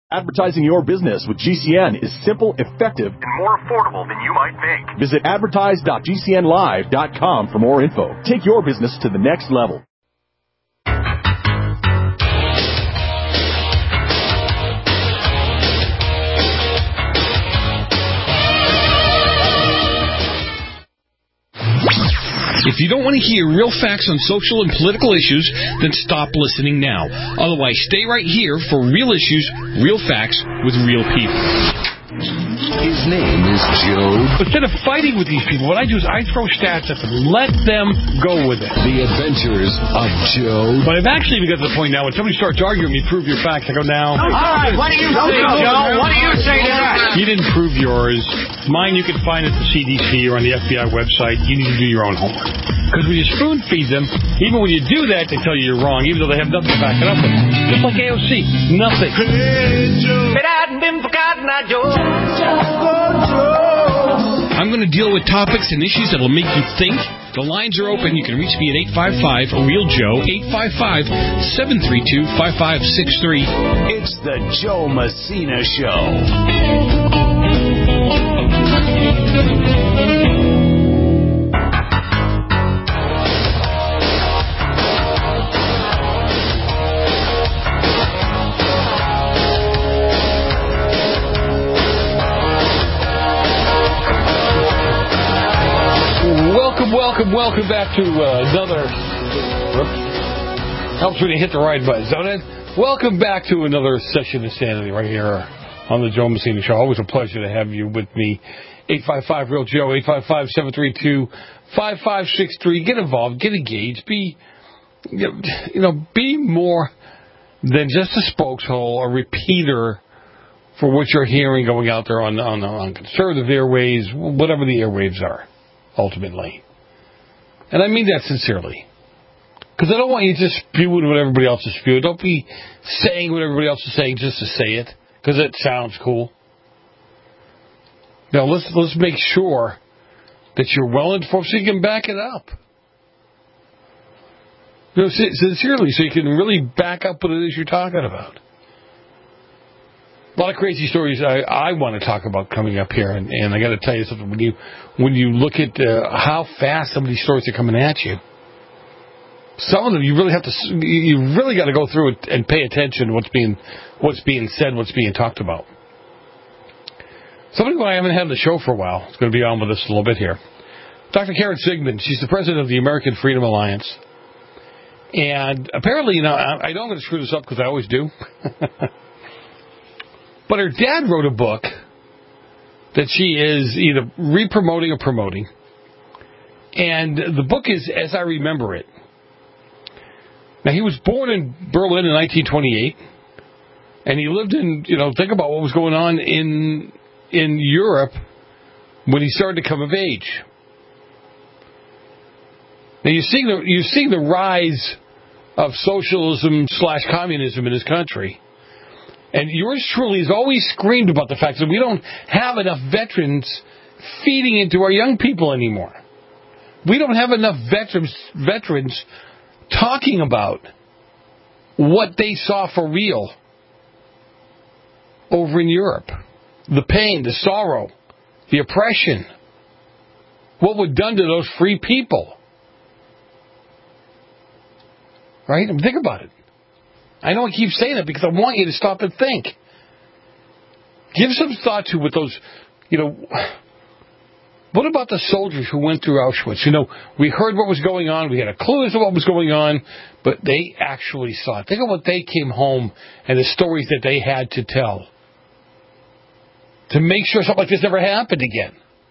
Advertising your business with GCN is simple, effective, and more affordable than you might think. Visit advertise.gcnlive.com for more info. Take your business to the next level. If you don't want to hear real facts on social and political issues, then stop listening now. Otherwise, stay right here for real issues, real facts, with real people. His name is Joe. Instead of fighting with these people, what I do is I throw stats at them. Let them go with it. The Adventures of Joe. But I've actually even got to the point now when somebody starts arguing with me, prove your facts. I go, now. All right, what do you say, Joe? What do you say to that? You didn't prove yours. Mine you can find at the CDC or on the FBI website. You need to do your own homework. Because when you spoon feed them, even when you do that, they tell you you're wrong, even though they have nothing to back it up with. Just like AOC. Nothing. I'm going to deal with topics and issues that will make you think. The lines are open. You can reach me at 855-REAL-JOE, 855-732-5563. It's the Joe Messina Show. Welcome back to another... Helps me to hit the right buttons, don't it? Welcome back to another session of Sanity right here on the Joe Messina Show. Always a pleasure to have you with me. 855-REAL-JOE, 855-732-5563. Get involved, get engaged, be more than just a spokeshole, a repeater for what you're hearing going out there on conservative airwaves, whatever the airwaves are, ultimately. And I mean that sincerely. Because I don't want you just spewing what everybody else is spewing. Don't be saying what everybody else is saying just to say it, because it sounds cool. Now, let's make sure that you're well informed so you can back it up. Sincerely, so you can really back up what it is you're talking about. A lot of crazy stories I want to talk about coming up here, and I got to tell you something. When you look at how fast some of these stories are coming at you, some of them you really got to go through it and pay attention to what's being said, what's being talked about. Somebody who I haven't had on the show for a while is going to be on with us a little bit here. Dr. Karen Sigmund. She's the president of the American Freedom Alliance, and apparently, I know I'm going to screw this up because I always do. But her dad wrote a book that she is either re-promoting or promoting. And the book is As I Remember It. Now, he was born in Berlin in 1928. And he lived in, think about what was going on in Europe when he started to come of age. Now, you're seeing the rise of socialism/communism in his country. And yours truly has always screamed about the fact that we don't have enough veterans feeding into our young people anymore. We don't have enough veterans talking about what they saw for real over in Europe. The pain, the sorrow, the oppression. What was done to those free people. Right? Think about it. I know I keep saying it because I want you to stop and think. Give some thought to what those, what about the soldiers who went through Auschwitz? We heard what was going on. We had a clue as to what was going on, but they actually saw it. Think of what they came home and the stories that they had to tell to make sure something like this never happened again.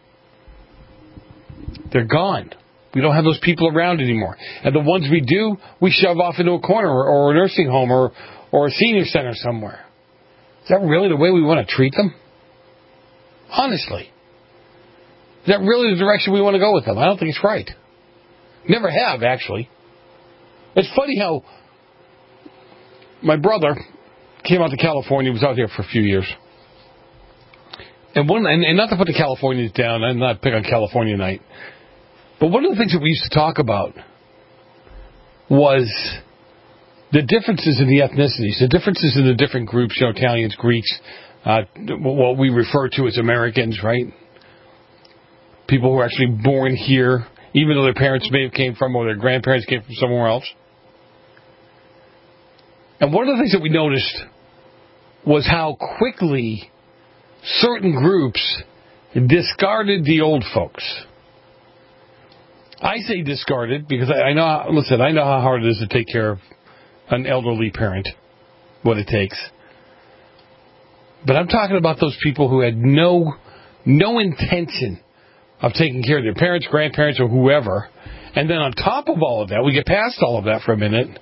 They're gone. We don't have those people around anymore. And the ones we do, we shove off into a corner or a nursing home or a senior center somewhere. Is that really the way we want to treat them? Honestly. Is that really the direction we want to go with them? I don't think it's right. Never have, actually. It's funny how my brother came out to California. He was out here for a few years. And not to put the Californians down, I'm not big on California night. But one of the things that we used to talk about was the differences in the ethnicities, the differences in the different groups, Italians, Greeks, what we refer to as Americans, right? People who are actually born here, even though their parents may have came from, or their grandparents came from somewhere else. And one of the things that we noticed was how quickly certain groups discarded the old folks. I say discarded because I know how hard it is to take care of an elderly parent, what it takes. But I'm talking about those people who had no intention of taking care of their parents, grandparents, or whoever. And then on top of all of that, we get past all of that for a minute,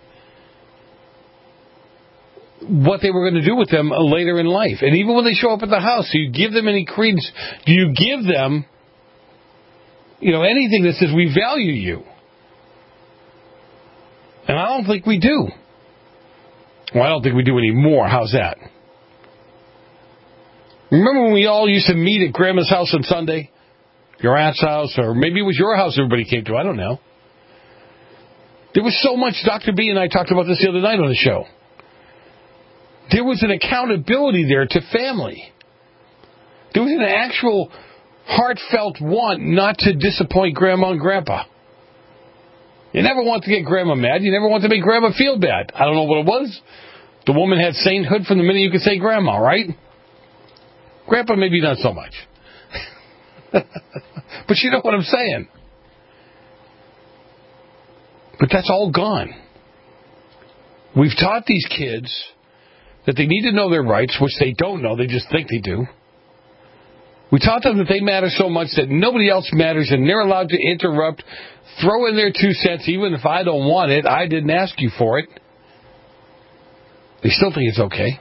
what they were going to do with them later in life. And even when they show up at the house, do you give them any credence? Do you give them, anything that says we value you? And I don't think we do. Well, I don't think we do anymore. How's that? Remember when we all used to meet at Grandma's house on Sunday? Your aunt's house, or maybe it was your house everybody came to. I don't know. There was so much. Dr. B and I talked about this the other night on the show. There was an accountability there to family. There was an actual heartfelt want not to disappoint Grandma and Grandpa. You never want to get Grandma mad. You never want to make Grandma feel bad. I don't know what it was. The woman had sainthood from the minute you could say Grandma, right? Grandpa maybe not so much. But you know what I'm saying. But that's all gone. We've taught these kids that they need to know their rights, which they don't know. They just think they do. We taught them that they matter so much that nobody else matters, and they're allowed to interrupt, throw in their 2 cents, even if I don't want it. I didn't ask you for it. They still think it's okay.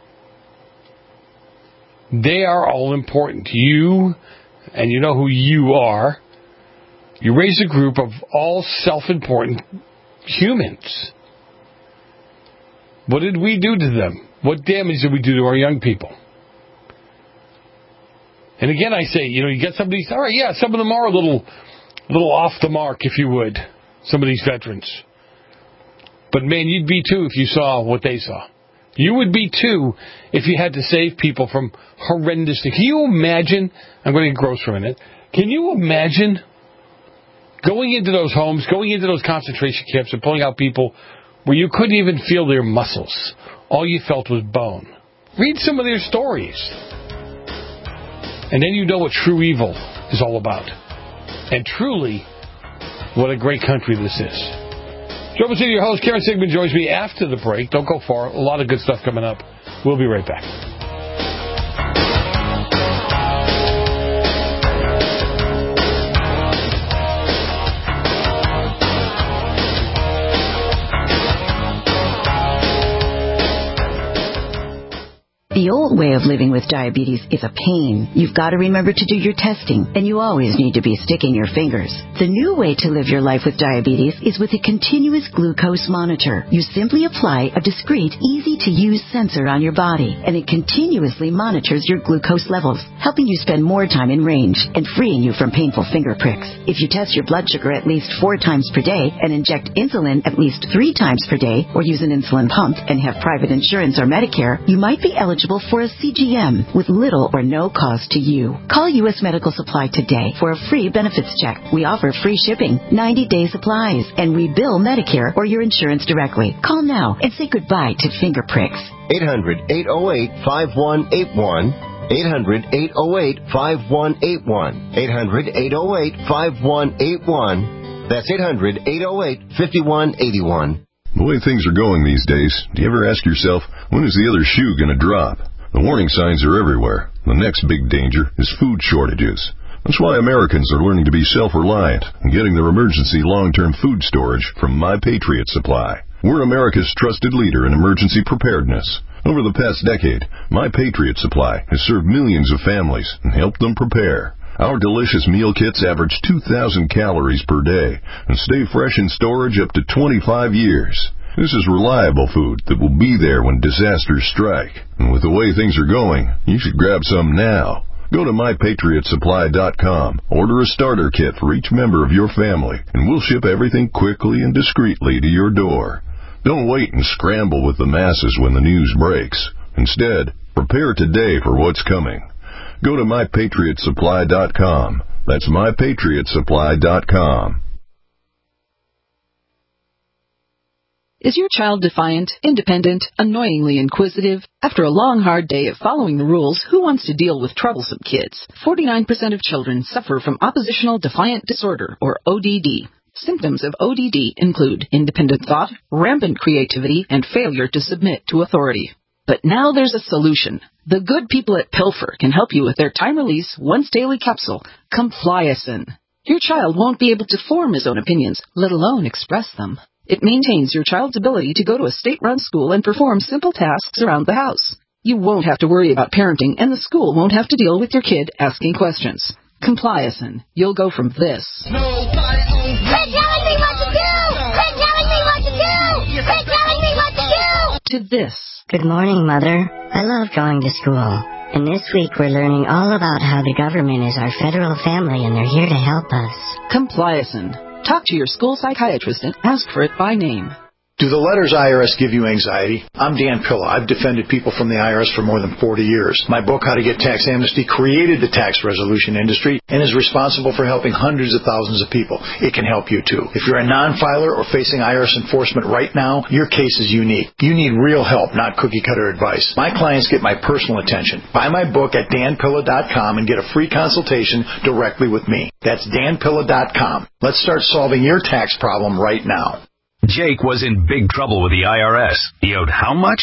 They are all important. You, and you know who you are. You raise a group of all self-important humans. What did we do to them? What damage did we do to our young people? And again, I say, you get some of these, all right, yeah, some of them are a little off the mark, if you would, some of these veterans. But man, you'd be too if you saw what they saw. You would be too if you had to save people from horrendous things. Can you imagine, I'm going to get gross for a minute, can you imagine going into those homes, going into those concentration camps and pulling out people where you couldn't even feel their muscles? All you felt was bone. Read some of their stories. And then you know what true evil is all about. And truly, what a great country this is. Joe Massino, your host. Karen Sigmund joins me after the break. Don't go far. A lot of good stuff coming up. We'll be right back. The old way of living with diabetes is a pain. You've got to remember to do your testing, and you always need to be sticking your fingers. The new way to live your life with diabetes is with a continuous glucose monitor. You simply apply a discreet, easy-to-use sensor on your body, and it continuously monitors your glucose levels, helping you spend more time in range and freeing you from painful finger pricks. If you test your blood sugar at least 4 times per day and inject insulin at least 3 times per day, or use an insulin pump and have private insurance or Medicare, you might be eligible for a CGM with little or no cost to you. Call U.S. Medical Supply today for a free benefits check. We offer free shipping, 90-day supplies, and we bill Medicare or your insurance directly. Call now and say goodbye to finger pricks. 800-808-5181. 800-808-5181. 800-808-5181. That's 800-808-5181. The way things are going these days, do you ever ask yourself, when is the other shoe going to drop? The warning signs are everywhere. The next big danger is food shortages. That's why Americans are learning to be self-reliant and getting their emergency long-term food storage from My Patriot Supply. We're America's trusted leader in emergency preparedness. Over the past decade, My Patriot Supply has served millions of families and helped them prepare. Our delicious meal kits average 2,000 calories per day and stay fresh in storage up to 25 years. This is reliable food that will be there when disasters strike. And with the way things are going, you should grab some now. Go to MyPatriotSupply.com, order a starter kit for each member of your family, and we'll ship everything quickly and discreetly to your door. Don't wait and scramble with the masses when the news breaks. Instead, prepare today for what's coming. Go to MyPatriotSupply.com. That's MyPatriotSupply.com. Is your child defiant, independent, annoyingly inquisitive? After a long, hard day of following the rules, who wants to deal with troublesome kids? 49% of children suffer from oppositional defiant disorder, or ODD. Symptoms of ODD include independent thought, rampant creativity, and failure to submit to authority. But now there's a solution. The good people at Pilfer can help you with their time-release, once-daily capsule, Compliacin. Your child won't be able to form his own opinions, let alone express them. It maintains your child's ability to go to a state-run school and perform simple tasks around the house. You won't have to worry about parenting, and the school won't have to deal with your kid asking questions. Compliacin. You'll go from this. Quit telling me what to do! Quit telling me what to do! Quit telling me what to do! To this. Good morning, Mother. I love going to school. And this week we're learning all about how the government is our federal family and they're here to help us. Compliacin. Talk to your school psychiatrist and ask for it by name. Do the letters IRS give you anxiety? I'm Dan Pilla. I've defended people from the IRS for more than 40 years. My book, How to Get Tax Amnesty, created the tax resolution industry and is responsible for helping hundreds of thousands of people. It can help you, too. If you're a non-filer or facing IRS enforcement right now, your case is unique. You need real help, not cookie-cutter advice. My clients get my personal attention. Buy my book at danpilla.com and get a free consultation directly with me. That's danpilla.com. Let's start solving your tax problem right now. Jake was in big trouble with the IRS. He owed how much?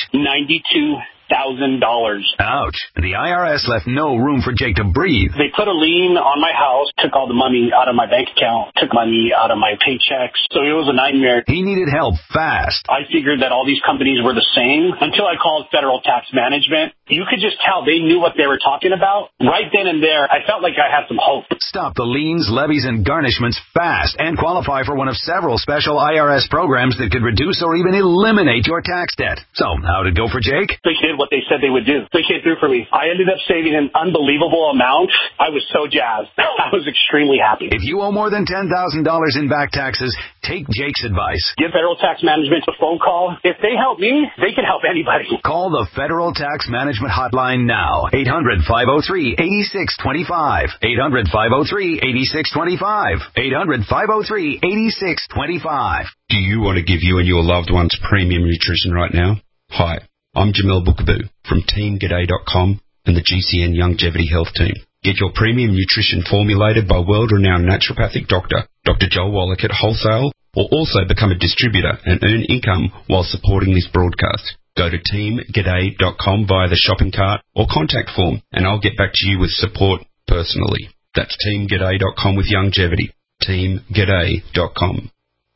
$92,000. Ouch. The IRS left no room for Jake to breathe. They put a lien on my house, took all the money out of my bank account, took money out of my paychecks. So it was a nightmare. He needed help fast. I figured that all these companies were the same until I called Federal Tax Management. You could just tell they knew what they were talking about. Right then and there, I felt like I had some hope. Stop the liens, levies, and garnishments fast and qualify for one of several special IRS programs that could reduce or even eliminate your tax debt. So, how'd it go for Jake? They did what they said they would do. They came through for me. I ended up saving an unbelievable amount. I was so jazzed. I was extremely happy. If you owe more than $10,000 in back taxes, take Jake's advice. Give Federal Tax Management a phone call. If they help me, they can help anybody. Call the Federal Tax Management hotline now. 800-503-8625. 800-503-8625. 800-503-8625. Do you want to give you and your loved ones premium nutrition right now? Hi, I'm Jamel Bookaboo from TeamGaday.com and the GCN Longevity Health Team. Get your premium nutrition formulated by world-renowned naturopathic doctor, Dr. Joel Wallach at Wholesale, or also become a distributor and earn income while supporting this broadcast. Go to TeamGaday.com via the shopping cart or contact form, and I'll get back to you with support personally. That's TeamGaday.com with longevity. TeamGaday.com.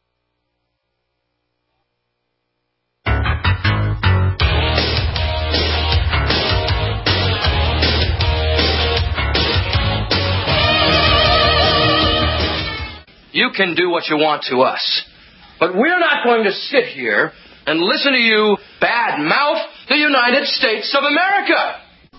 You can do what you want to us, but we're not going to sit here and listen to you bad-mouth the United States of America.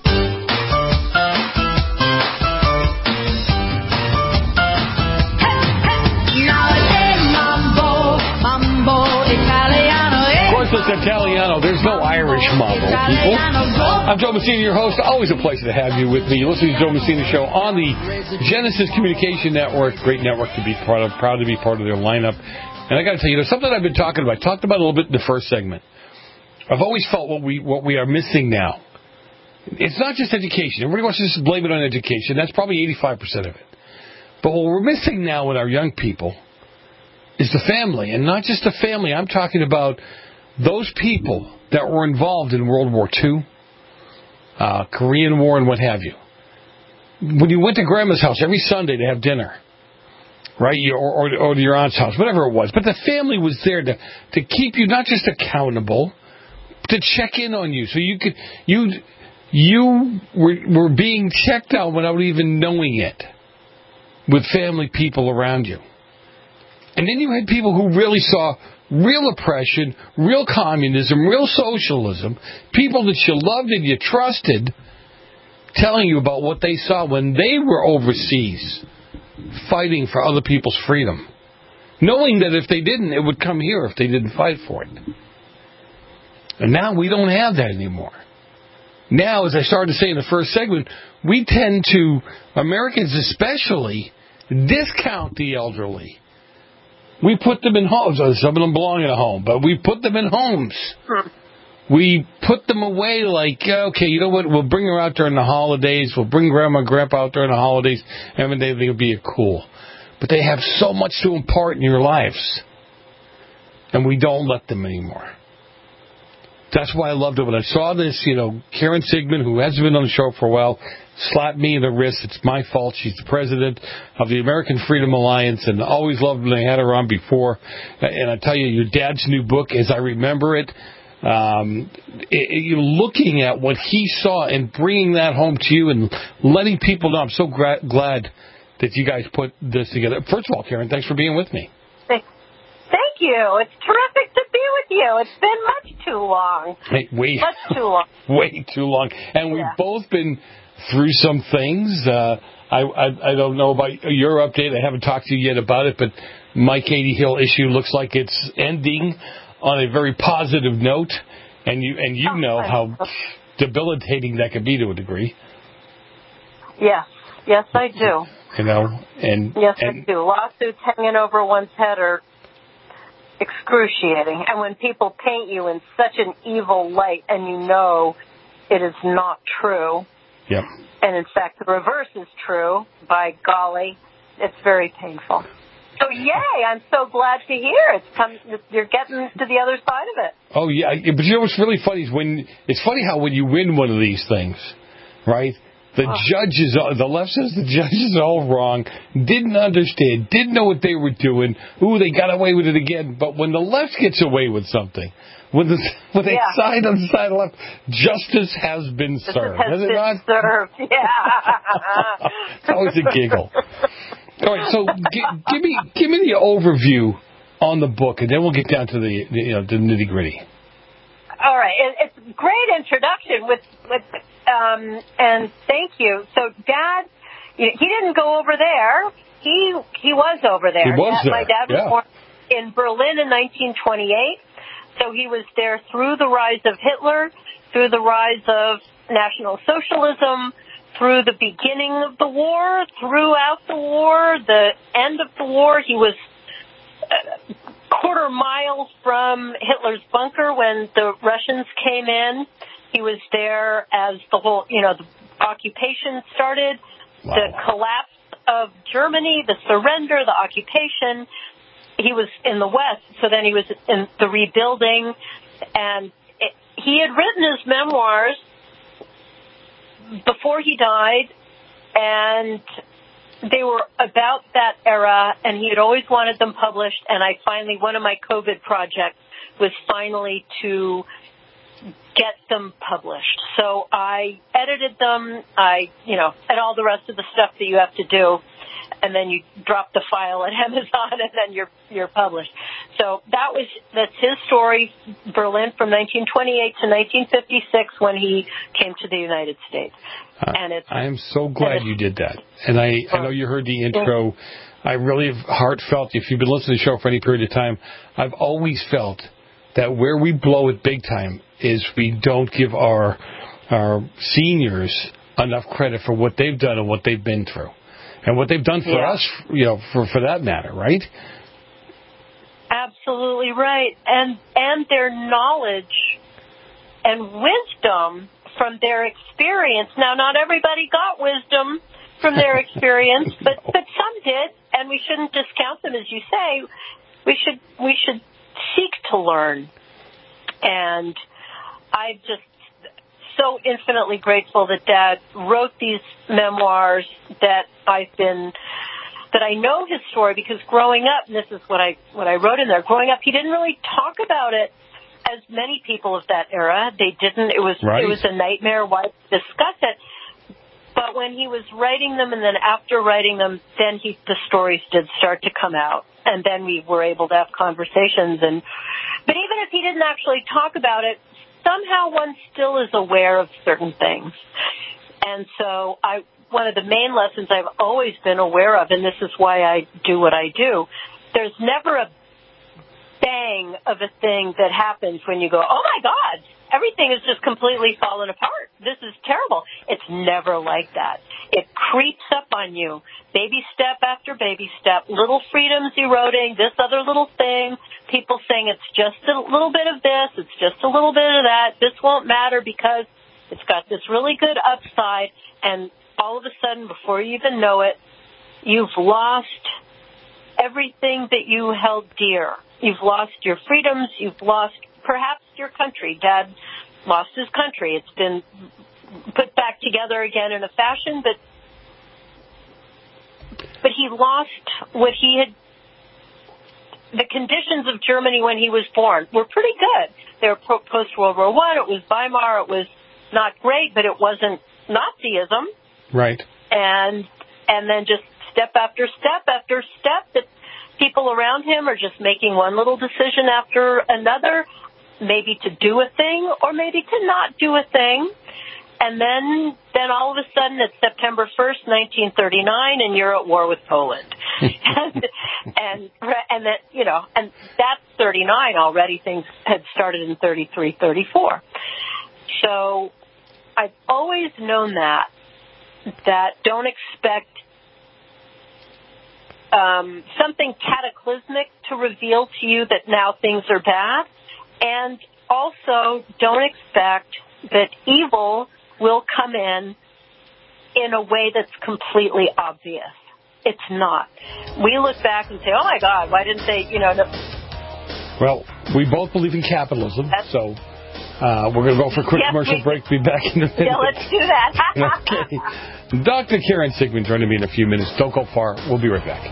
Of course, it's Italiano. There's no Irish mambo, people. I'm Joe Messina, your host. Always a pleasure to have you with me. You're listening to Joe Messina Show on the Genesis Communication Network. Great network to be part of. Proud to be part of their lineup. And I got to tell you, there's something I've been talking about. I talked about it a little bit in the first segment. I've always felt what we are missing now. It's not just education. Everybody wants to just blame it on education. That's probably 85% of it. But what we're missing now with our young people is the family. And not just the family. I'm talking about those people that were involved in World War II, Korean War, and what have you. When you went to Grandma's house every Sunday to have dinner, right, or to your aunt's house, whatever it was. But the family was there to keep you not just accountable, to check in on you. So you were being checked out without even knowing it, with family people around you. And then you had people who really saw real oppression, real communism, real socialism, people that you loved and you trusted, telling you about what they saw when they were overseas fighting for other people's freedom, knowing that if they didn't, it would come here if they didn't fight for it. And now we don't have that anymore. Now, as I started to say in the first segment, we tend to, Americans especially, discount the elderly. We put them in homes. Some of them belong in a home, but we put them in homes. We put them away like, okay, you know what, we'll bring her out during the holidays. We'll bring Grandma and Grandpa out during the holidays, and they'll be cool. But they have so much to impart in your lives, and we don't let them anymore. That's why I loved it when I saw this, Karen Sigmund, who hasn't been on the show for a while, slapped me in the wrist. It's my fault. She's the president of the American Freedom Alliance, and always loved when I had her on before. And I tell you, your dad's new book, as I remember it, you're looking at what he saw and bringing that home to you and letting people know. I'm so glad that you guys put this together. First of all, Karen, thanks for being with me. Thank you. It's terrific to be with you. It's been much too long. Much too long. Way too long. And we've both been through some things. I don't know about your update. I haven't talked to you yet about it, but my Katie Hill issue looks like it's ending on a very positive note. And you know how debilitating that can be to a degree. Yes. Yes, I do. I do. Lawsuits hanging over one's head are excruciating. And when people paint you in such an evil light and you know it is not true, and in fact the reverse is true, by golly, it's very painful. So yay, I'm so glad to hear you're getting to the other side of it. Oh, yeah, but you know what's really funny is it's funny how when you win one of these things, right, the judges, the left says the judges are all wrong, didn't understand, didn't know what they were doing. Ooh, they got away with it again. But when the left gets away with something, when they side on the side of the left, justice has been served. Has it not? Served, yeah. It's always a giggle. All right, so give me the overview on the book, and then we'll get down to the nitty gritty. All right, it's a great introduction and thank you. So, Dad, he didn't go over there. He was over there. He was there. My dad was born in Berlin in 1928. So he was there through the rise of Hitler, through the rise of National Socialism, through the beginning of the war, throughout the war, the end of the war. He was quarter mile from Hitler's bunker when the Russians came in. He was there as the whole, the occupation started, the collapse of Germany, the surrender, the occupation. He was in the West, so then he was in the rebuilding, and he had written his memoirs before he died, and they were about that era, and he had always wanted them published, and one of my COVID projects was finally to get them published. So I edited them, and all the rest of the stuff that you have to do, and then you drop the file at Amazon, and then you're published. So that's his story, Berlin from 1928 to 1956 when he came to the United States. And I am so glad you did that. And I know you heard the intro. I really heartfelt, if you've been listening to the show for any period of time, I've always felt that where we blow it big time is we don't give our seniors enough credit for what they've done and what they've been through. And what they've done for us, for that matter, right? Absolutely right. And their knowledge and wisdom from their experience. Now, not everybody got wisdom from their experience, but some did, and we shouldn't discount them, as you say. We should seek to learn. And I'm just so infinitely grateful that Dad wrote these memoirs, that I know his story, because growing up, and this is what I wrote in there, growing up, he didn't really talk about it as many people of that era. They didn't. It was a nightmare why discuss it. But when he was writing them, and then after writing them, then the stories did start to come out, and then we were able to have conversations. But even if he didn't actually talk about it, somehow one still is aware of certain things. And so one of the main lessons I've always been aware of, and this is why I do what I do, there's never a bang of a thing that happens when you go, oh, my God, everything is just completely fallen apart. This is terrible. It's never like that. It creeps up on you, baby step after baby step, little freedoms eroding, this other little thing, people saying it's just a little bit of this, it's just a little bit of that, this won't matter because it's got this really good upside, and all of a sudden, before you even know it, you've lost everything that you held dear. You've lost your freedoms, you've lost perhaps your country. Dad lost his country. It's been put back together again in a fashion, but he lost what he had. The conditions of Germany when he was born were pretty good. They were post-World War I. It was Weimar. It was not great, but it wasn't Nazism. Right. And then just step after step after step that people around him are just making one little decision after another, maybe to do a thing or maybe to not do a thing. And then all of a sudden it's September 1st, 1939, and you're at war with Poland. and that, you know, and that's 39 already. Things had started in 33, 34. So I've always known that don't expect something cataclysmic to reveal to you that now things are bad. And also don't expect that evil will come in a way that's completely obvious. It's not. We look back and say, oh, my God, why didn't they, you know. No. Well, we both believe in capitalism, so we're going to go for a quick commercial break. Be back in a minute. Yeah, let's do that. Okay. Dr. Karen Sigmund joining me in a few minutes. Don't go far. We'll be right back.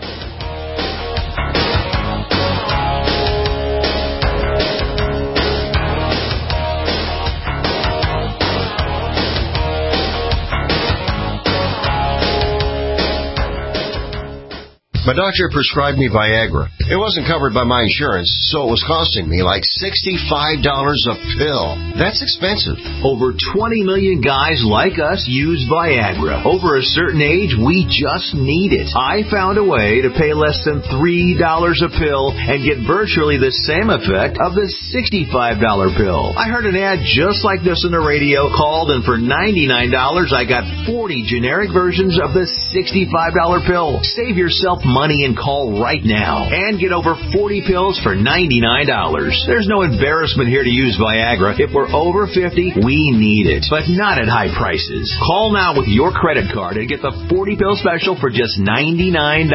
My doctor prescribed me Viagra. It wasn't covered by my insurance, so it was costing me like $65 a pill. That's expensive. Over 20 million guys like us use Viagra. Over a certain age, we just need it. I found a way to pay less than $3 a pill and get virtually the same effect of the $65 pill. I heard an ad just like this on the radio, called, and for $99, I got 40 generic versions of the $65 pill. Save yourself money and call right now and get over 40 pills for $99. There's no embarrassment here to use Viagra. If we're over 50, we need it, but not at high prices. Call now with your credit card and get the 40 pill special for just $99.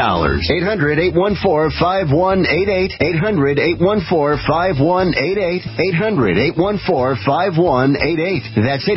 800-814-5188. 800-814-5188. 800-814-5188. That's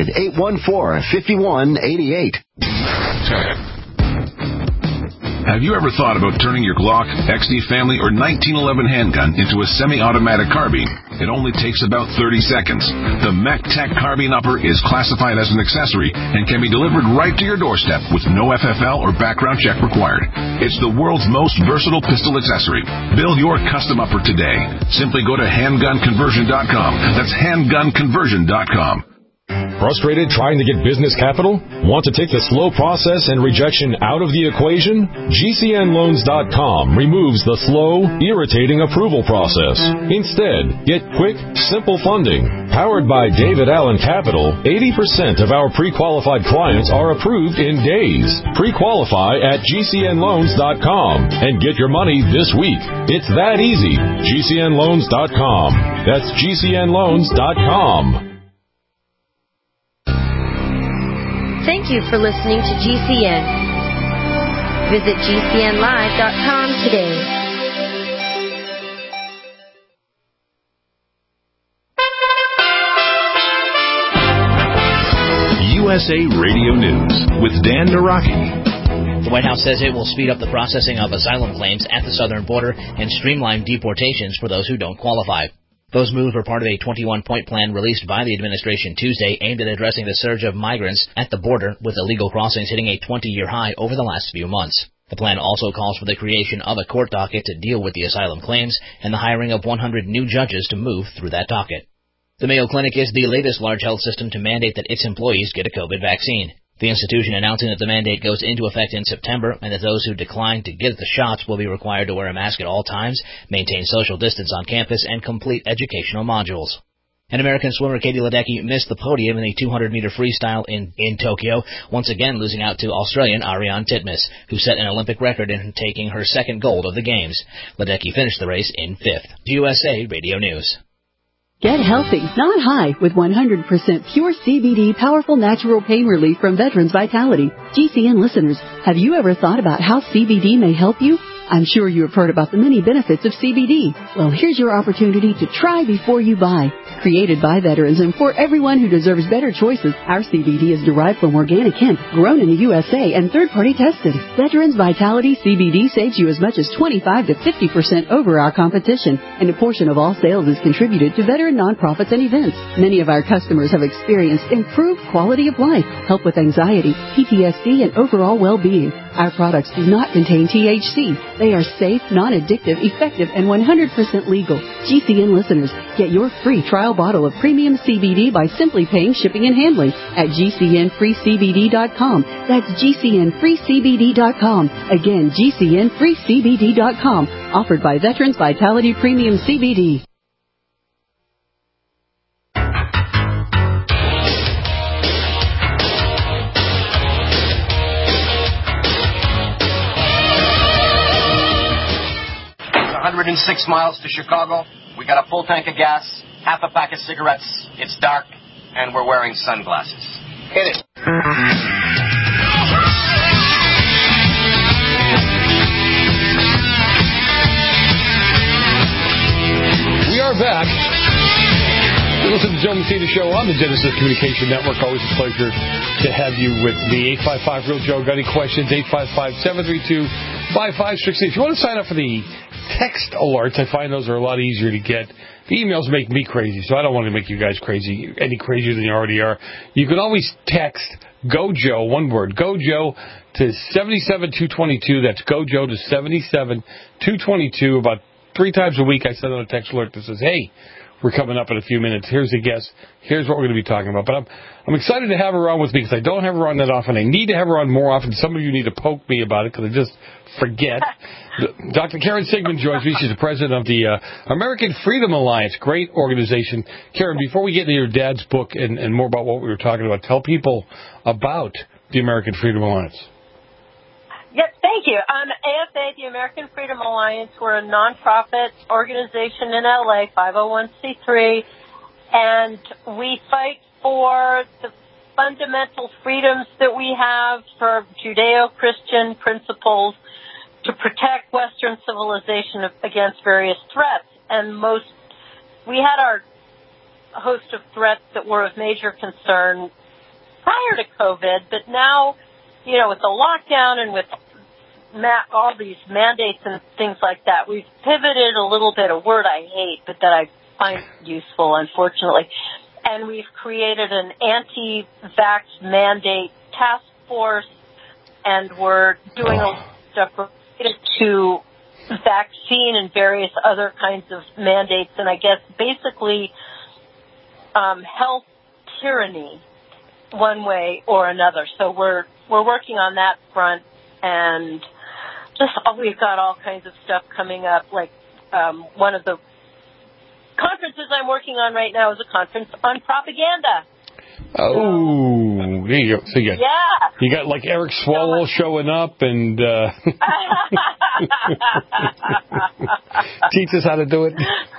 800-814-5188. Have you ever thought about turning your Glock, XD Family, or 1911 handgun into a semi-automatic carbine? It only takes about 30 seconds. The MechTech Carbine Upper is classified as an accessory and can be delivered right to your doorstep with no FFL or background check required. It's the world's most versatile pistol accessory. Build your custom upper today. Simply go to handgunconversion.com. That's handgunconversion.com. Frustrated trying to get business capital? Want to take the slow process and rejection out of the equation? GCNloans.com removes the slow, irritating approval process. Instead, get quick, simple funding. Powered by David Allen Capital, 80% of our pre-qualified clients are approved in days. Pre-qualify at GCNloans.com and get your money this week. It's that easy. GCNloans.com. That's GCNloans.com. Thank you for listening to GCN. Visit GCNlive.com today. USA Radio News with Dan Naraki. The White House says it will speed up the processing of asylum claims at the southern border and streamline deportations for those who don't qualify. Those moves were part of a 21-point plan released by the administration Tuesday aimed at addressing the surge of migrants at the border, with illegal crossings hitting a 20-year high over the last few months. The plan also calls for the creation of a court docket to deal with the asylum claims and the hiring of 100 new judges to move through that docket. The Mayo Clinic is the latest large health system to mandate that its employees get a COVID vaccine. The institution announcing that the mandate goes into effect in September and that those who decline to get the shots will be required to wear a mask at all times, maintain social distance on campus, and complete educational modules. And American swimmer Katie Ledecky missed the podium in the 200-meter freestyle in Tokyo, once again losing out to Australian Ariane Titmus, who set an Olympic record in taking her second gold of the Games. Ledecky finished the race in 5th. USA Radio News. Get healthy, not high, with 100% pure CBD powerful natural pain relief from Veterans Vitality. GCN listeners, have you ever thought about how CBD may help you? I'm sure you have heard about the many benefits of CBD. Well, here's your opportunity to try before you buy. Created by veterans and for everyone who deserves better choices, our CBD is derived from organic hemp, grown in the USA, and third-party tested. Veterans Vitality CBD saves you as much as 25 to 50% over our competition, and a portion of all sales is contributed to veteran nonprofits and events. Many of our customers have experienced improved quality of life, help with anxiety, PTSD, and overall well-being. Our products do not contain THC. They are safe, non-addictive, effective, and 100% legal. GCN listeners, get your free trial bottle of premium CBD by simply paying shipping and handling at GCNFreeCBD.com. That's GCNFreeCBD.com. Again, GCNFreeCBD.com. Offered by Veterans Vitality Premium CBD. It's 106 miles to Chicago. We got a full tank of gas, half a pack of cigarettes. It's dark, and we're wearing sunglasses. Hit it. We are back. Listen to the Joe Messina Show on the Genesis Communication Network. Always a pleasure to have you with me. 855 Real Joe. Got any questions? 855-732-5560. If you want to sign up for the text alerts, I find those are a lot easier to get. The emails make me crazy, so I don't want to make you guys crazy, any crazier than you already are. You can always text GoJoe, one word, GoJoe to 77222. That's GoJoe to 77222. About 3 times a week I send out a text alert that says, hey, we're coming up in a few minutes. Here's a guest. Here's what we're going to be talking about. But I'm excited to have her on with me because I don't have her on that often. I need to have her on more often. Some of you need to poke me about it because I just forget. Dr. Karen Sigmund joins me. She's the president of the American Freedom Alliance. Great organization. Karen, before we get into your dad's book and more about what we were talking about, tell people about the American Freedom Alliance. Yes, thank you. AFA, the American Freedom Alliance, we're a nonprofit organization in LA, 501c3, and we fight for the fundamental freedoms that we have, for Judeo-Christian principles, to protect Western civilization against various threats. And we had our host of threats that were of major concern prior to COVID, but now, you know, with the lockdown and with all these mandates and things like that, we've pivoted a little bit, a word I hate, but that I find useful, unfortunately. And we've created an anti-vax mandate task force, and we're doing a lot of stuff related to vaccine and various other kinds of mandates, and I guess basically health tyranny one way or another. So we're working on that front, and we've got all kinds of stuff coming up. Like one of the conferences I'm working on right now is a conference on propaganda. Oh, there you go. So you got like Eric Swalwell showing up and teach us how to do it.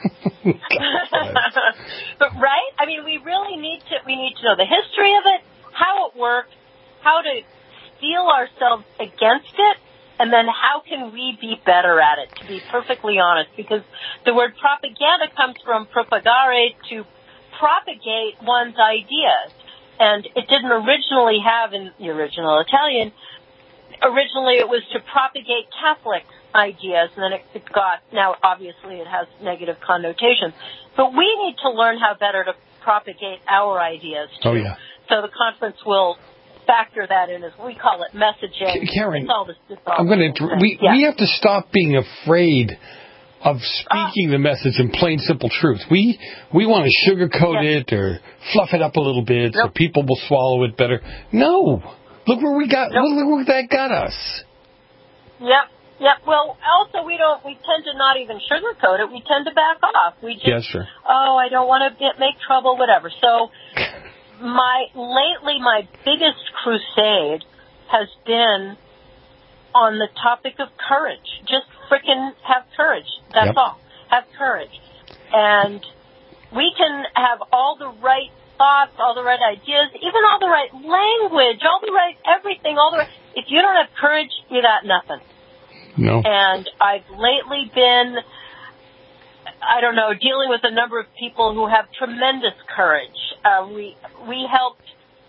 But right? I mean, we really need to know the history of it, how it works, how to steel ourselves against it, and then how can we be better at it, to be perfectly honest, because the word propaganda comes from propagare, to propagate one's ideas. And it didn't originally have, in the original Italian, originally it was to propagate Catholic ideas, and then it got, now obviously it has negative connotations. But we need to learn how better to propagate our ideas, too. Oh, yeah. So the conference will factor that in, as we call it, messaging. Karen, I'm going to we have to stop being afraid of speaking the message in plain, simple truth. We want to sugarcoat it or fluff it up a little bit so people will swallow it better. No, Look where we got. Look where that got us. Yep. Well, also we tend to not even sugarcoat it. We tend to back off. We just, sure. Oh, I don't want to make trouble, whatever. So lately my biggest crusade has been on the topic of courage. Just frickin' have courage. That's all. Have courage. And we can have all the right thoughts, all the right ideas, even all the right language, all the right everything, if you don't have courage, you got nothing. No. And I've lately been, dealing with a number of people who have tremendous courage. We helped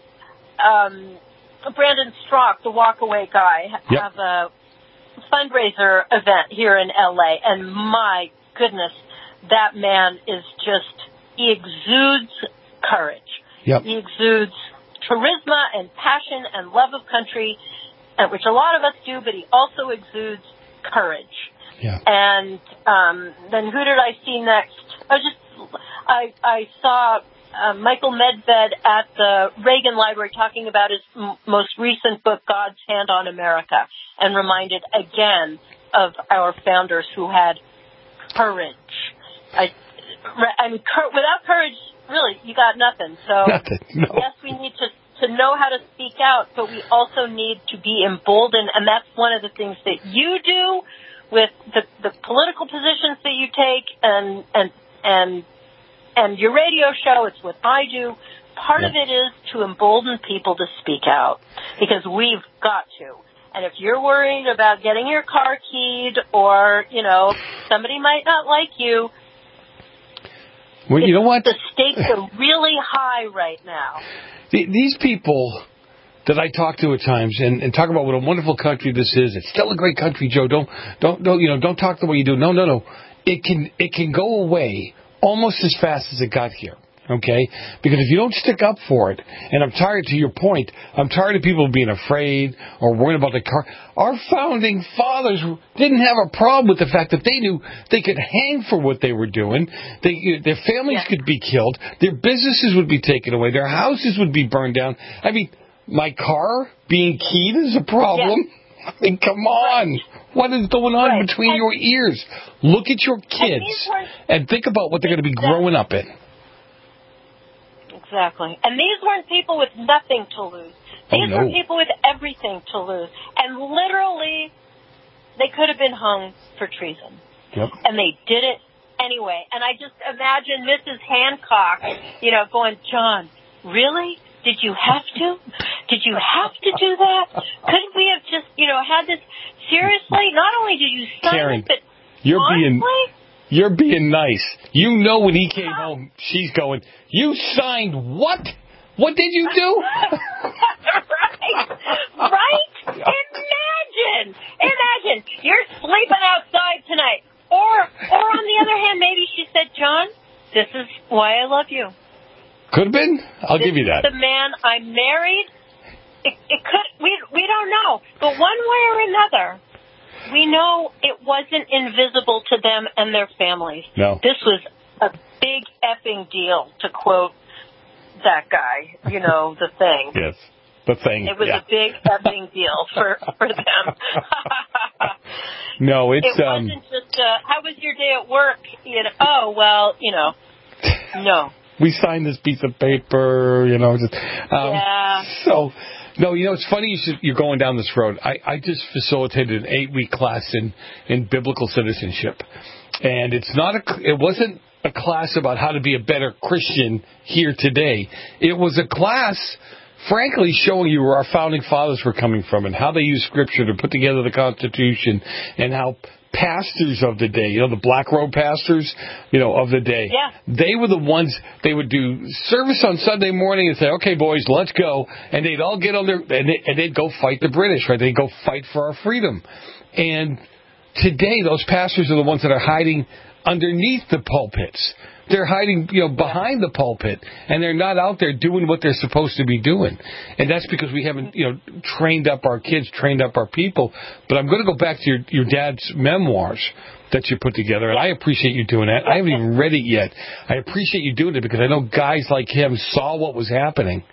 Brandon Strock, the Walkaway guy, have a fundraiser event here in LA, and my goodness, that man is he exudes courage. Yep. He exudes charisma and passion and love of country, which a lot of us do, but he also exudes courage. Yeah. And then who did I see next? I saw Michael Medved at the Reagan Library talking about his most recent book, God's Hand on America, and reminded again of our founders who had courage. Without courage, really, you got nothing. So, no. Yes, we need to know how to speak out, but we also need to be emboldened, and that's one of the things that you do with the political positions that you take, and your radio show. It's what I do. Part of it is to embolden people to speak out, because we've got to. And if you're worried about getting your car keyed, or somebody might not like you. Well, you know what? The stakes are really high right now. These people that I talk to at times and talk about what a wonderful country this is. It's still a great country, Joe. Don't talk the way you do. No. It can go away almost as fast as it got here. Okay? Because if you don't stick up for it, and I'm tired, to your point, I'm tired of people being afraid or worried about the car. Our founding fathers didn't have a problem with the fact that they knew they could hang for what they were doing. Their families could be killed. Their businesses would be taken away. Their houses would be burned down. I mean, my car being keyed is a problem. Yeah. I mean, come on. Right. What is going on between your ears? Look at your kids and think about what they're going to be growing up in. Exactly. And these weren't people with nothing to lose. These were people with everything to lose. And literally, they could have been hung for treason. Yep. And they did it anyway. And I just imagine Mrs. Hancock, going, John, really? Did you have to? Did you have to do that? Couldn't we have just, had this? Seriously? Not only did you sign Karen, it, but honestly? You're being nice. When he came home, she's going, you signed what? What did you do? Right? Imagine. You're sleeping outside tonight. Or on the other hand, maybe she said, John, this is why I love you. Could have been. I'll give you that. The man I married, it could, we don't know. But one way or another, we know it wasn't invisible to them and their families. No. This was a big effing deal, to quote that guy, the thing. Yes, the thing. It was a big effing deal for them. No, it wasn't just, how was your day at work? No. We signed this piece of paper, So, no, it's funny you're going down this road. I just facilitated an 8-week class in biblical citizenship. And it wasn't a class about how to be a better Christian here today. It was a class, frankly, showing you where our founding fathers were coming from and how they used Scripture to put together the Constitution, and how pastors of the day, the Black Robe pastors, of the day, they were the ones, they would do service on Sunday morning and say, okay, boys, let's go. And they'd all get on and they'd go fight the British, right? They'd go fight for our freedom. And today, those pastors are the ones that are hiding underneath the pulpits. They're hiding, behind the pulpit, and they're not out there doing what they're supposed to be doing. And that's because we haven't, trained up our kids, trained up our people. But I'm going to go back to your dad's memoirs that you put together, and I appreciate you doing that. I haven't even read it yet. I appreciate you doing it because I know guys like him saw what was happening.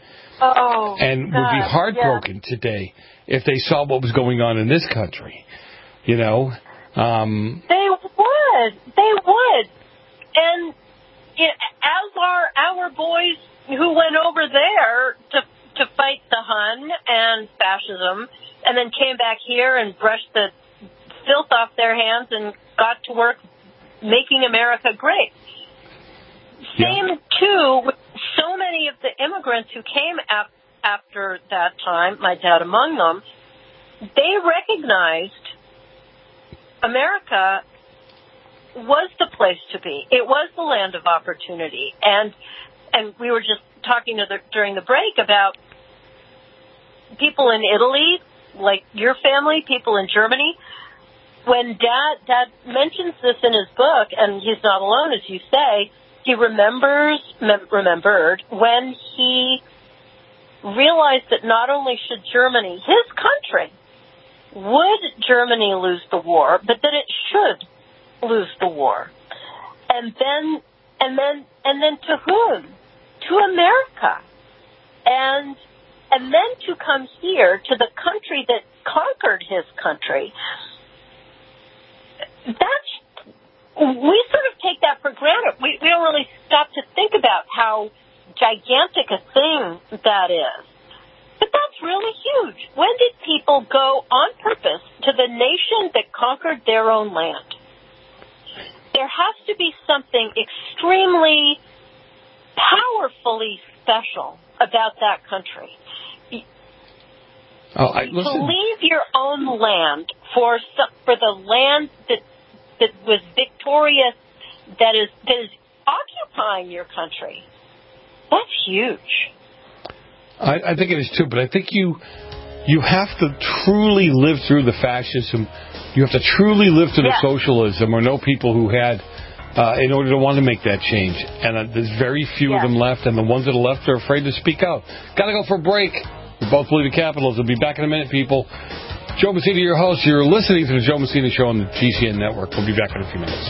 and would be heartbroken today if they saw what was going on in this country. You know? They would. And as our boys who went over there to fight the Hun and fascism, and then came back here and brushed the filth off their hands and got to work making America great. Same, too, with so many of the immigrants who came after that time, my dad among them, they recognized America was the place to be. It was the land of opportunity. And we were just talking during the break about people in Italy, like your family, people in Germany. When Dad mentions this in his book, and he's not alone, as you say, he remembered when he realized that not only should Germany, his country, would Germany lose the war, but that it should lose the war. And then to whom? To America. And then to come here to the country that conquered his country. We sort of take that for granted. We don't really stop to think about how gigantic a thing that is. But that's really huge. When did people go on purpose to the nation that conquered their own land? There has to be something extremely powerfully special about that country. To leave your own land for the land that was victorious, that is occupying your country. That's huge. I think it is too, but I think you have to truly live through the fascism. You have to truly live through the socialism, or know people who had, in order to want to make that change. And there's very few of them left, and the ones that are left are afraid to speak out. Got to go for a break. We both believe in capitalism. We'll be back in a minute, people. Joe Messina, your host. You're listening to the Joe Messina Show on the GCN Network. We'll be back in a few minutes.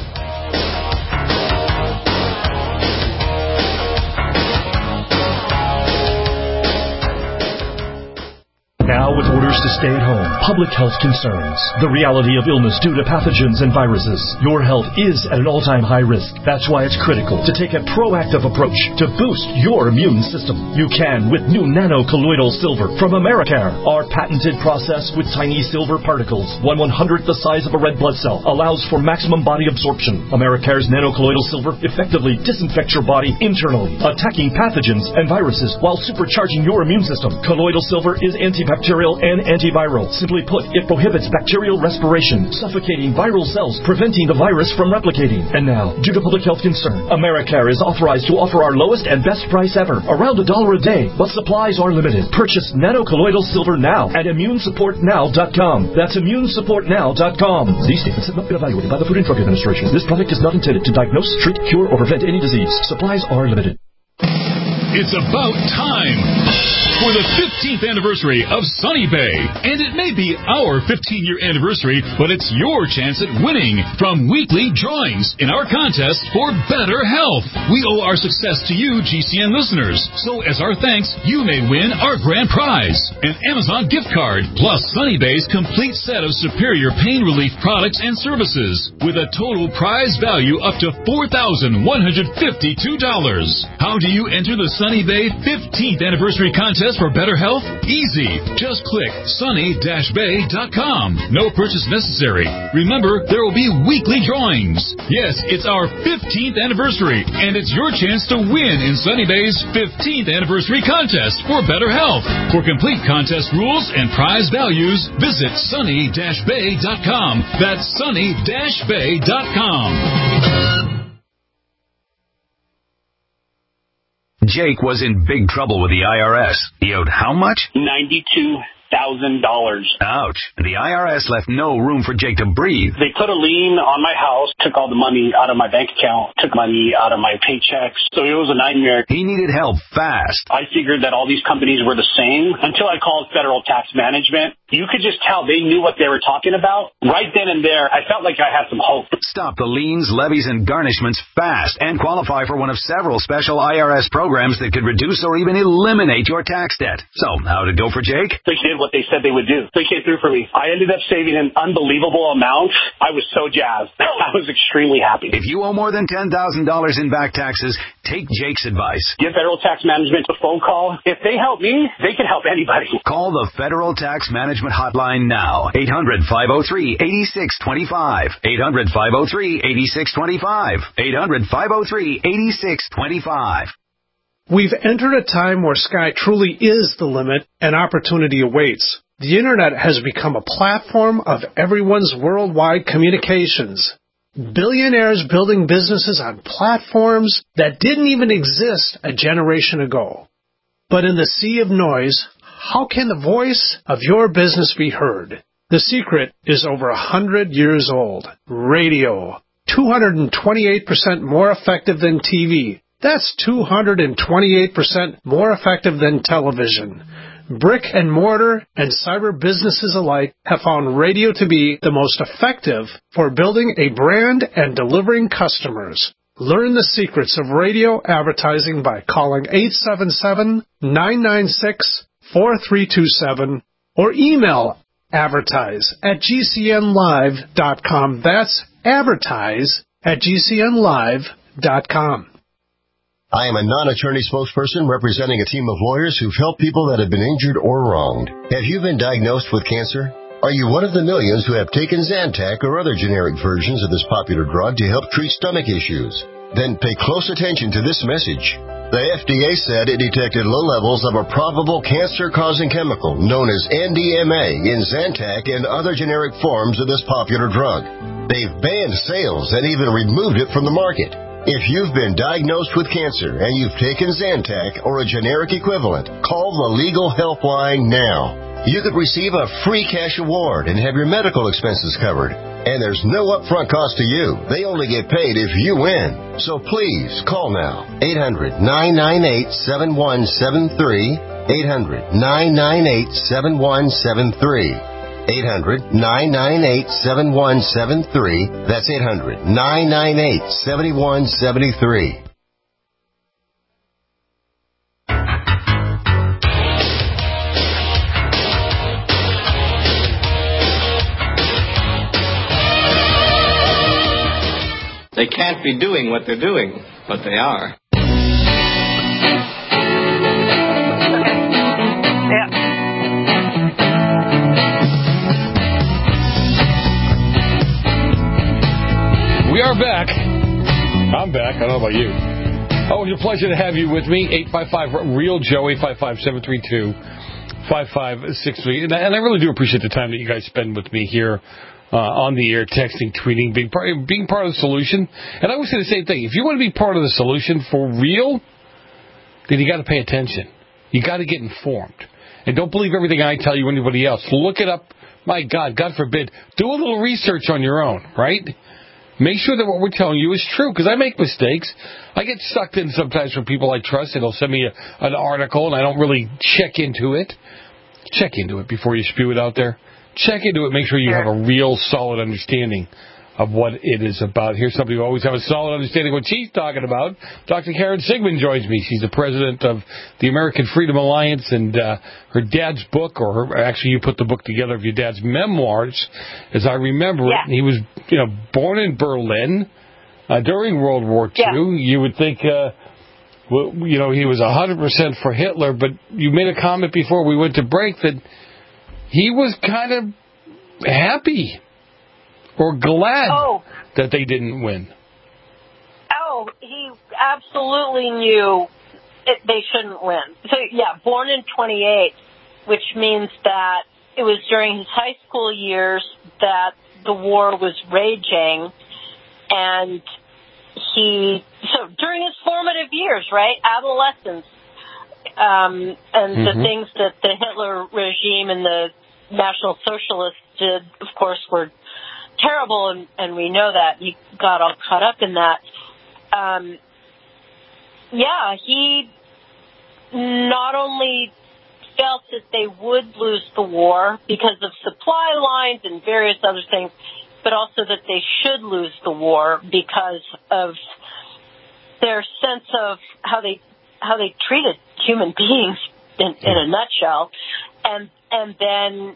Now with orders to stay at home, public health concerns, the reality of illness due to pathogens and viruses, your health is at an all-time high risk. That's why it's critical to take a proactive approach to boost your immune system. You can with new nano-colloidal silver from Americare. Our patented process with tiny silver particles, 1/100th the size of a red blood cell, allows for maximum body absorption. Americare's nano-colloidal silver effectively disinfects your body internally, attacking pathogens and viruses while supercharging your immune system. Colloidal silver is antibacterial and antiviral. Simply put, it prohibits bacterial respiration, suffocating viral cells, preventing the virus from replicating. And now, due to public health concern, Americare is authorized to offer our lowest and best price ever, around $1 a day, but supplies are limited. Purchase nano-colloidal silver now at immunesupportnow.com. That's immunesupportnow.com. These statements have not been evaluated by the Food and Drug Administration. This product is not intended to diagnose, treat, cure, or prevent any disease. Supplies are limited. It's about time for the 15th anniversary of Sunny Bay. And it may be our 15-year anniversary, but it's your chance at winning from weekly drawings in our contest for better health. We owe our success to you, GCN listeners. So as our thanks, you may win our grand prize, an Amazon gift card, plus Sunny Bay's complete set of superior pain relief products and services, with a total prize value up to $4,152. How do you enter the Sunny Bay 15th anniversary contest for better health? Easy. Just click sunny-bay.com. No purchase necessary. Remember, there will be weekly drawings. Yes, it's our 15th anniversary, and it's your chance to win in Sunny Bay's 15th anniversary contest for better health. For complete contest rules and prize values, visit sunny-bay.com. That's sunny-bay.com. Jake was in big trouble with the IRS. He owed how much? $92,000. Ouch. The IRS left no room for Jake to breathe. They put a lien on my house, took all the money out of my bank account, took money out of my paychecks. So it was a nightmare. He needed help fast. I figured that all these companies were the same until I called Federal Tax Management. You could just tell they knew what they were talking about. Right then and there, I felt like I had some hope. Stop the liens, levies, and garnishments fast and qualify for one of several special IRS programs that could reduce or even eliminate your tax debt. So, how did it go for Jake? They did what they said they would do. They came through for me. I ended up saving an unbelievable amount. I was so jazzed. I was extremely happy. If you owe more than $10,000 in back taxes, take Jake's advice. Give Federal Tax Management a phone call. If they help me, they can help anybody. Call the Federal Tax Management Hotline now. 800-503-8625. 800-503-8625. 800-503-8625. We've entered a time where sky truly is the limit and opportunity awaits. The Internet has become a platform of everyone's worldwide communications. Billionaires building businesses on platforms that didn't even exist a generation ago. But in the sea of noise, how can the voice of your business be heard? The secret is over 100 years old. Radio. 228% more effective than TV. That's 228% more effective than television. Brick and mortar and cyber businesses alike have found radio to be the most effective for building a brand and delivering customers. Learn the secrets of radio advertising by calling 877-996-4327 or email advertise@gcnlive.com. That's advertise@gcnlive.com. I am a non-attorney spokesperson representing a team of lawyers who've helped people that have been injured or wronged. Have you been diagnosed with cancer? Are you one of the millions who have taken Zantac or other generic versions of this popular drug to help treat stomach issues? Then pay close attention to this message. The FDA said it detected low levels of a probable cancer-causing chemical known as NDMA in Zantac and other generic forms of this popular drug. They've banned sales and even removed it from the market. If you've been diagnosed with cancer and you've taken Zantac or a generic equivalent, call the legal helpline now. You could receive a free cash award and have your medical expenses covered. And there's no upfront cost to you. They only get paid if you win. So please call now. 800-998-7173. 800-998-7173. 800-998-7173. That's 800-998-7173. They can't be doing what they're doing, but they are. We are back. I'm back. I don't know about you. Oh, it's a pleasure to have you with me. 855-REAL-JOE, 855-732-5563. And I really do appreciate the time that you guys spend with me here on the air, texting, tweeting, being part of the solution. And I always say the same thing. If you want to be part of the solution for real, then you got to pay attention. You got to get informed. And don't believe everything I tell you or anybody else. Look it up. My God forbid. Do a little research on your own, right? Make sure that what we're telling you is true, because I make mistakes. I get sucked in sometimes from people I trust, and they'll send me an article, and I don't really check into it. Check into it before you spew it out there. Check into it. Make sure you have a real solid understanding of what it is about. Here's somebody who always has a solid understanding of what she's talking about. Dr. Karen Sigmund joins me. She's the president of the American Freedom Alliance, and her dad's book, actually you put the book together of your dad's memoirs, as I remember it. He was, born in Berlin during World War II. Yeah. You would think, he was 100% for Hitler, but you made a comment before we went to break that he was kind of happy or glad that they didn't win. Oh, he absolutely knew they shouldn't win. So, born in 28, which means that it was during his high school years that the war was raging, and so during his formative years, right, adolescence, and the things that the Hitler regime and the National Socialists did, of course, were terrible, and we know that. He got all caught up in that. He not only felt that they would lose the war because of supply lines and various other things, but also that they should lose the war because of their sense of how they treated human beings in a nutshell, and then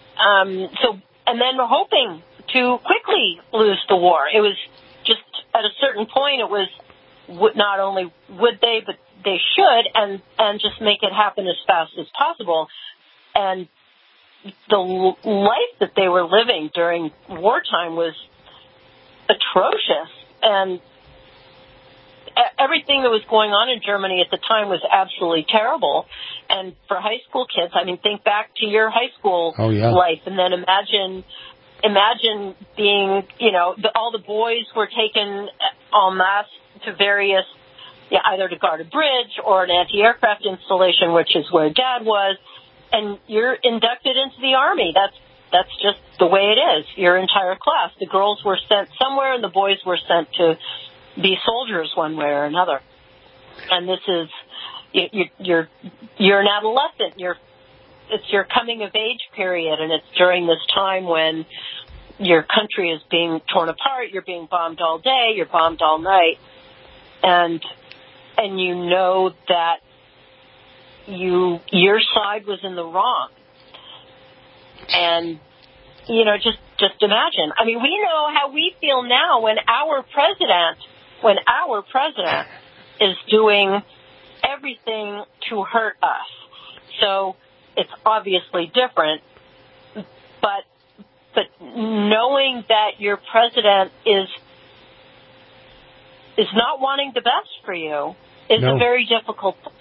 hoping to quickly lose the war. It was just at a certain point, it was not only would they, but they should, and just make it happen as fast as possible. And the life that they were living during wartime was atrocious, and everything that was going on in Germany at the time was absolutely terrible. And for high school kids, I mean, think back to your high school life, and then imagine being, all the boys were taken en masse to various, either to guard a bridge or an anti-aircraft installation, which is where Dad was, and you're inducted into the Army. That's just the way it is. Your entire class. The girls were sent somewhere, and the boys were sent to be soldiers one way or another. And this is you're an adolescent. It's your coming of age period, and it's during this time when your country is being torn apart. You're being bombed all day. You're bombed all night, and you know that your side was in the wrong. And just imagine. I mean, we know how we feel now when our president is doing everything to hurt us. So it's obviously different, but knowing that your president is not wanting the best for you is a very difficult thing.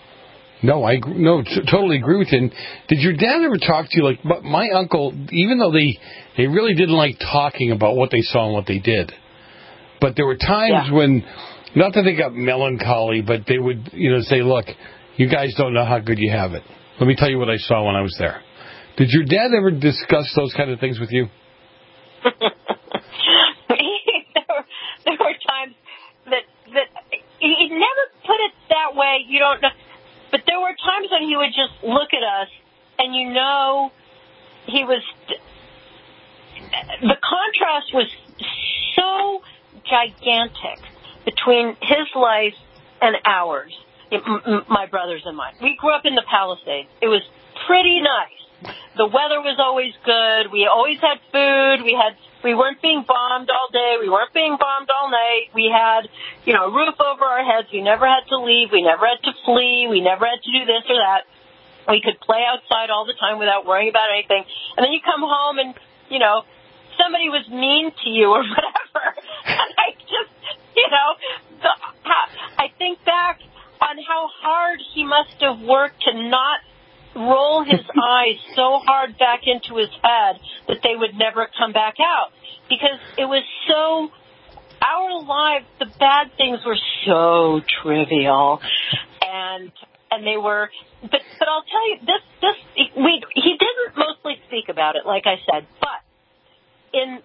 Totally agree with you. And did your dad ever talk to you? Like, my uncle, even though they really didn't like talking about what they saw and what they did, but there were times when, not that they got melancholy, but they would, say, look, you guys don't know how good you have it. Let me tell you what I saw when I was there. Did your dad ever discuss those kind of things with you? There were times that he never put it that way. You don't know. But there were times when he would just look at us, and he was. The contrast was so gigantic between his life and ours, my brothers and mine. We grew up in the Palisades. It was pretty nice. The weather was always good. We always had food. We weren't being bombed all day. We weren't being bombed all night. We had, a roof over our heads. We never had to leave. We never had to flee. We never had to do this or that. We could play outside all the time without worrying about anything. And then you come home and, somebody was mean to you or whatever. And I just, I think back on how hard he must have worked to not roll his eyes so hard back into his head that they would never come back out. Because it was so, our lives, the bad things were so trivial. And they were, but I'll tell you, he didn't mostly speak about it, like I said, but in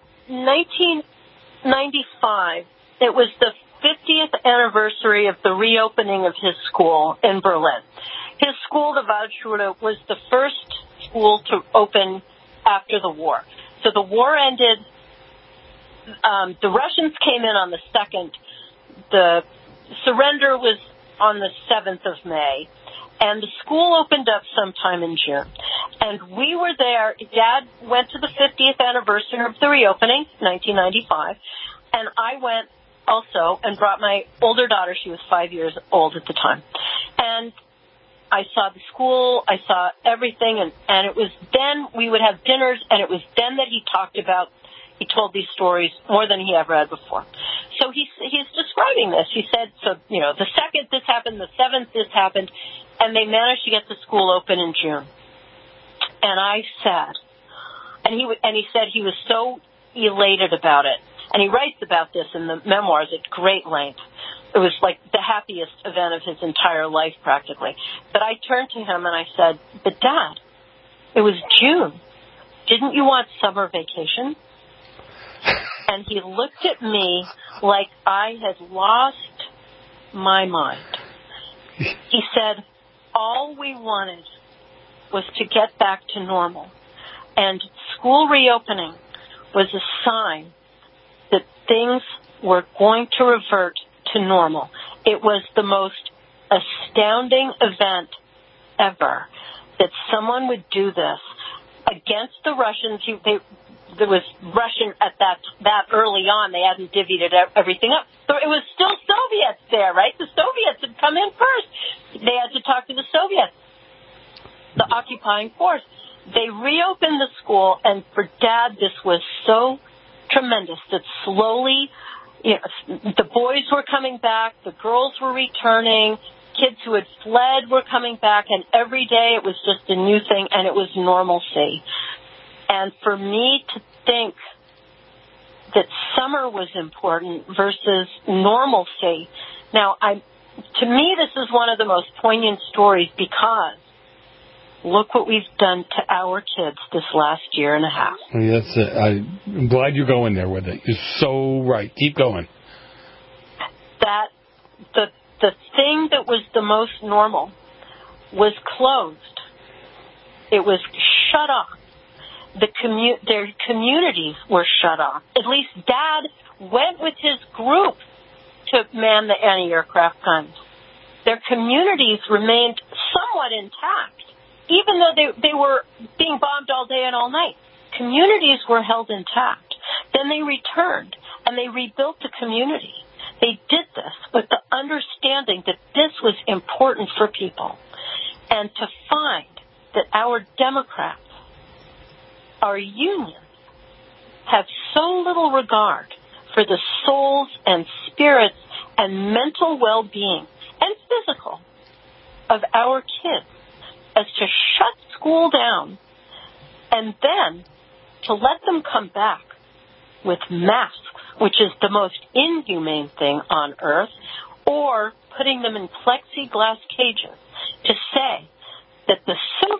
1995, it was the 50th anniversary of the reopening of his school in Berlin. His school, the Waldschule, was the first school to open after the war. So the war ended. The Russians came in on the 2nd. The surrender was on the 7th of May. And the school opened up sometime in June. And we were there. Dad went to the 50th anniversary of the reopening, 1995. And I went also and brought my older daughter. She was 5 years old at the time. And I saw the school, I saw everything, and it was then we would have dinners, and it was then that he told these stories more than he ever had before. So he's describing this. He said, the 2nd this happened, the 7th this happened, and they managed to get the school open in June. And I said, and he said he was so elated about it, and he writes about this in the memoirs at great length. it was like the happiest event of his entire life, practically. But I turned to him and I said, "But Dad, it was June. Didn't you want summer vacation?" And he looked at me like I had lost my mind. He said, "All we wanted was to get back to normal. And school reopening was a sign that things were going to revert to normal." It was the most astounding event ever that someone would do this against the Russians. There was Russian at that early on. They hadn't divvied everything up. So it was still Soviets there, right? The Soviets had come in first. They had to talk to the Soviets, the occupying force. They reopened the school, and for Dad, this was so tremendous that slowly, the boys were coming back, the girls were returning, kids who had fled were coming back, and every day it was just a new thing, and it was normalcy. And for me to think that summer was important versus normalcy, now, to me, this is one of the most poignant stories because look what we've done to our kids this last year and a half. That's it. I'm glad you're going there with it. You're so right. Keep going. That the thing that was the most normal was closed. It was shut off. Their communities were shut off. At least Dad went with his group to man the anti-aircraft guns. Their communities remained somewhat intact. Even though they were being bombed all day and all night, communities were held intact. Then they returned, and they rebuilt the community. They did this with the understanding that this was important for people. And to find that our Democrats, our unions, have so little regard for the souls and spirits and mental well-being and physical of our kids, as to shut school down and then to let them come back with masks, which is the most inhumane thing on earth, or putting them in plexiglass cages, to say that the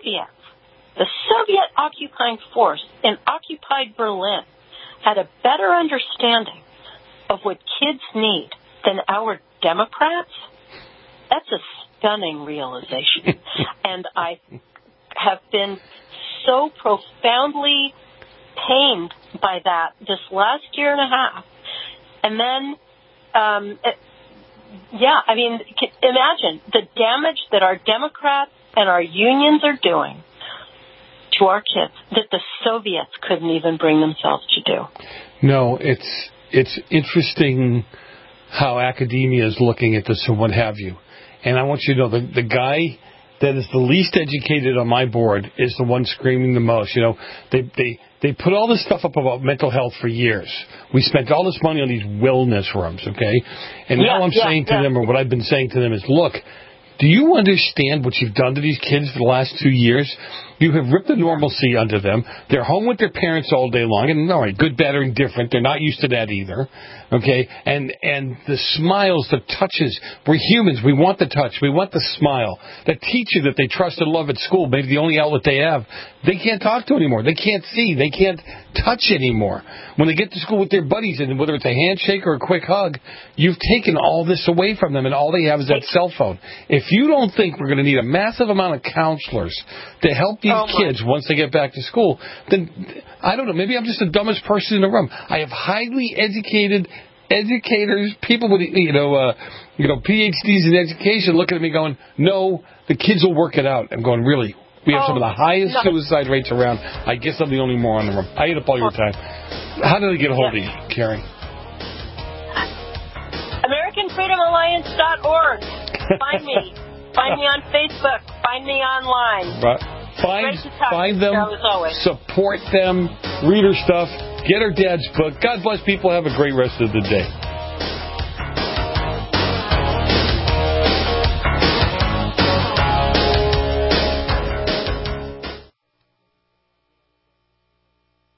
Soviet occupying force in occupied Berlin had a better understanding of what kids need than our Democrats, that's a stunning realization. And I have been so profoundly pained by that this last year and a half. And then, imagine the damage that our Democrats and our unions are doing to our kids that the Soviets couldn't even bring themselves to do. No, it's interesting how academia is looking at this and what have you. And I want you to know the guy that is the least educated on my board is the one screaming the most. They put all this stuff up about mental health for years. We spent all this money on these wellness rooms, okay? And now I'm saying to them, or what I've been saying to them is, look, do you understand what you've done to these kids for the last 2 years? You have ripped the normalcy under them. They're home with their parents all day long. And, all right, good, bad, or indifferent. They're not used to that either. Okay? And the smiles, the touches. We're humans. We want the touch. We want the smile. The teacher that they trust and love at school, maybe the only outlet they have, they can't talk to anymore. They can't see. They can't touch anymore. When they get to school with their buddies, and whether it's a handshake or a quick hug, you've taken all this away from them, and all they have is that cell phone. If you don't think we're going to need a massive amount of counselors to help these kids once they get back to school, then I don't know. Maybe I'm just the dumbest person in the room. I have highly educated educators, people with PhDs in education, looking at me going, "No, the kids will work it out." I'm going, "Really? We have some of the highest suicide rates around. I guess I'm the only moron in the room." I ate up all your time. How did I get a hold of you, Carrie? AmericanFreedomAlliance.org. Find me. Find me on Facebook. Find me online. Find them, support them, read her stuff, get her dad's book. God bless people. Have a great rest of the day.